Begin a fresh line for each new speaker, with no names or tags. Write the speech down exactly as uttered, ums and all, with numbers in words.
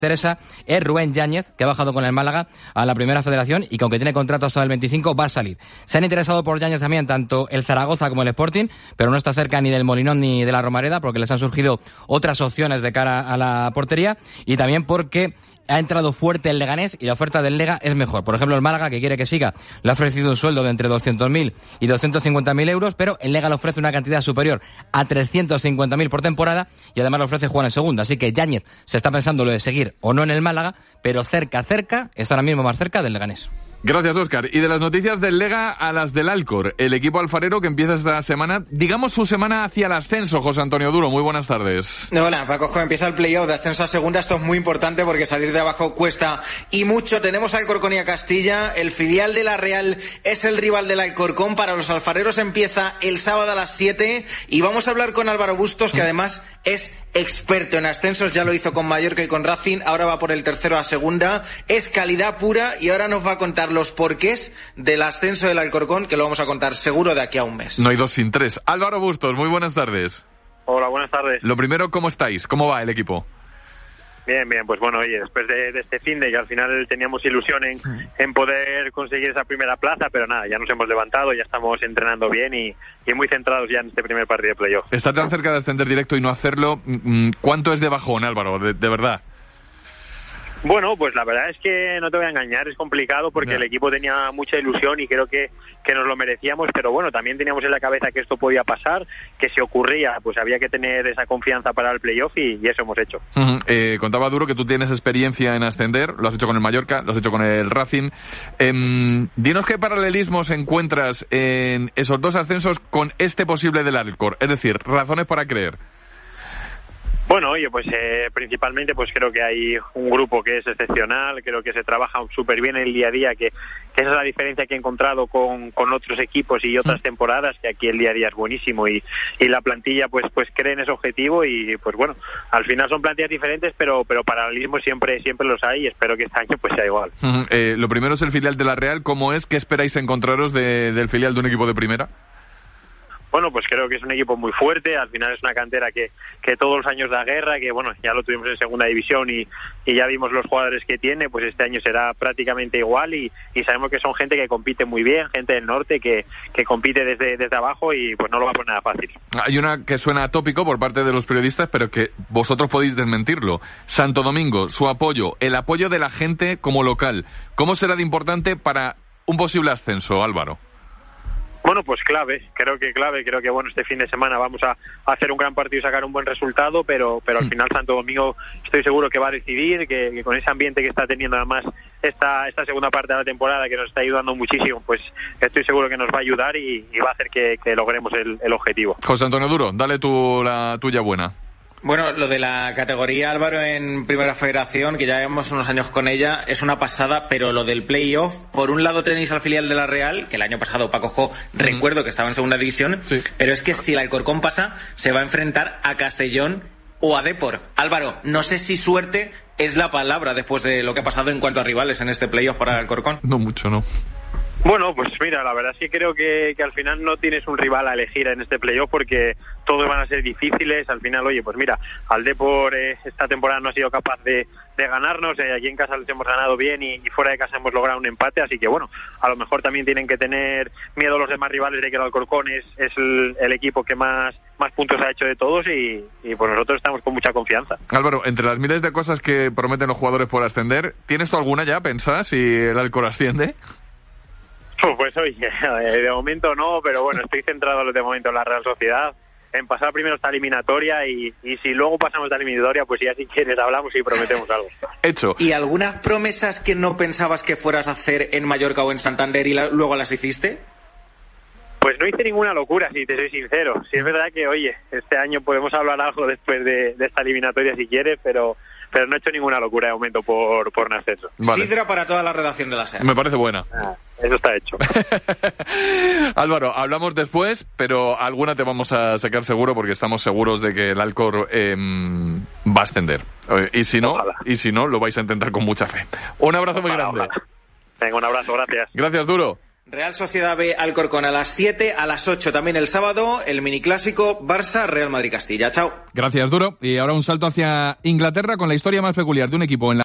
Teresa es Rubén Yáñez, que ha bajado con el Málaga a la Primera Federación y que aunque tiene contrato hasta el veinticinco va a salir. Se han interesado por Yáñez también tanto el Zaragoza como el Sporting, pero no está cerca ni del Molinón ni de la Romareda porque les han surgido otras opciones de cara a la portería y también porque ha entrado fuerte el Leganés y la oferta del Lega es mejor. Por ejemplo, el Málaga, que quiere que siga, le ha ofrecido un sueldo de entre doscientos mil y doscientos cincuenta mil euros, pero el Lega le ofrece una cantidad superior a trescientos cincuenta mil por temporada y además le ofrece jugar en segunda. Así que Yáñez se está pensando lo de seguir o no en el Málaga, pero cerca, cerca, está ahora mismo más cerca del Leganés.
Gracias, Óscar. Y de las noticias del Lega a las del Alcor, el equipo alfarero que empieza esta semana, digamos su semana hacia el ascenso. José Antonio Duro, muy buenas tardes.
Hola, Paco, empieza el playoff de ascenso a segunda. Esto es muy importante porque salir de abajo cuesta y mucho. Tenemos Alcorcón y a Castilla. El filial de la Real es el rival del Alcorcón. Para los alfareros empieza el sábado a las siete y vamos a hablar con Álvaro Bustos, que además es experto en ascensos. Ya lo hizo con Mallorca y con Racing. Ahora va por el tercero a segunda. Es calidad pura y ahora nos va a contar los porqués del ascenso del Alcorcón, que lo vamos a contar seguro de aquí a un mes.
No hay dos sin tres. Álvaro Bustos, muy buenas tardes.
Hola, buenas tardes.
Lo primero, ¿cómo estáis? ¿Cómo va el equipo?
Bien, bien, pues bueno, oye, después de, de este fin de que al final teníamos ilusión en, en poder conseguir esa primera plaza, pero nada, ya nos hemos levantado, ya estamos entrenando bien y, y muy centrados ya en este primer partido de playoff.
Está tan cerca de ascender directo y no hacerlo, ¿cuánto es de bajón, Álvaro, de, de verdad?
Bueno, pues la verdad es que no te voy a engañar, es complicado porque no. El equipo tenía mucha ilusión y creo que, que nos lo merecíamos, pero bueno, también teníamos en la cabeza que esto podía pasar, que si ocurría, pues había que tener esa confianza para el playoff y, y eso hemos hecho.
Uh-huh. Eh, contaba Duro que tú tienes experiencia en ascender, lo has hecho con el Mallorca, lo has hecho con el Racing. Eh, dinos qué paralelismos encuentras en esos dos ascensos con este posible del Alcor, es decir, razones para creer.
Bueno, oye, pues eh, principalmente pues creo que hay un grupo que es excepcional, creo que se trabaja súper bien el día a día, que, que esa es la diferencia que he encontrado con, con otros equipos y otras temporadas, que aquí el día a día es buenísimo y, y la plantilla pues pues cree en ese objetivo y pues bueno, al final son plantillas diferentes, pero pero paralelismos siempre siempre los hay y espero que este año pues sea igual.
Uh-huh. Eh, lo primero es el filial de la Real, ¿cómo es? ¿Qué esperáis encontraros de, del filial de un equipo de primera?
Bueno, pues creo que es un equipo muy fuerte, al final es una cantera que, que todos los años da guerra, que bueno, ya lo tuvimos en segunda división y, y ya vimos los jugadores que tiene, pues este año será prácticamente igual y, y sabemos que son gente que compite muy bien, gente del norte que, que compite desde, desde abajo y pues no lo va a poner nada fácil.
Hay una que suena tópico por parte de los periodistas, pero que vosotros podéis desmentirlo. Santo Domingo, su apoyo, el apoyo de la gente como local, ¿cómo será de importante para un posible ascenso, Álvaro?
Bueno, pues clave, creo que clave, creo que bueno, este fin de semana vamos a, a hacer un gran partido y sacar un buen resultado, pero pero al final Santo Domingo estoy seguro que va a decidir, que, que con ese ambiente que está teniendo además esta esta segunda parte de la temporada que nos está ayudando muchísimo, pues estoy seguro que nos va a ayudar y, y va a hacer que, que logremos el, el objetivo.
José Antonio Duro, dale tú la tuya buena.
Bueno, lo de la categoría, Álvaro, en Primera Federación, que ya llevamos unos años con ella, es una pasada, pero lo del playoff, por un lado tenéis al filial de la Real, que el año pasado Paco Jo, mm. recuerdo que estaba en segunda división, sí. Pero es que si el Alcorcón pasa, se va a enfrentar a Castellón o a Depor. Álvaro, no sé si suerte es la palabra después de lo que ha pasado en cuanto a rivales en este playoff para el Alcorcón.
No mucho, no.
Bueno, pues mira, la verdad es que creo que, que al final no tienes un rival a elegir en este playoff porque todos van a ser difíciles. Al final, oye, pues mira, al Depor eh, esta temporada no ha sido capaz de, de ganarnos. Eh, aquí en casa les hemos ganado bien y, y fuera de casa hemos logrado un empate. Así que bueno, a lo mejor también tienen que tener miedo los demás rivales de que el Alcorcón es, es el, el equipo que más, más puntos ha hecho de todos y, y pues nosotros estamos con mucha confianza.
Álvaro, entre las miles de cosas que prometen los jugadores por ascender, ¿tienes tú alguna ya, pensás, si el Alcor asciende?
Pues oye, de momento no, pero bueno, estoy centrado de momento en la Real Sociedad, en pasar primero esta eliminatoria y, y si luego pasamos esta eliminatoria, pues ya si quieres hablamos y prometemos algo.
Hecho.
¿Y algunas promesas que no pensabas que fueras a hacer en Mallorca o en Santander y la, luego las hiciste?
Pues no hice ninguna locura, si te soy sincero. Sí es verdad que, oye, este año podemos hablar algo después de, de esta eliminatoria si quieres, pero... pero no he hecho ninguna locura de momento por, por un ascenso.
Vale. Sidra para toda la redacción de la S E R.
Me parece buena.
Ah, eso está hecho.
Álvaro, hablamos después, pero alguna te vamos a sacar seguro porque estamos seguros de que el Alcor eh, va a ascender. Y si no, ojalá. y si no, lo vais a intentar con mucha fe. Un abrazo muy
ojalá,
grande.
Ojalá. Venga, un abrazo, gracias.
Gracias, Duro.
Real Sociedad B Alcorcón a las siete, a las ocho también el sábado, el miniclásico Barça-Real Madrid-Castilla. Chao.
Gracias, Duro. Y ahora un salto hacia Inglaterra con la historia más peculiar de un equipo en la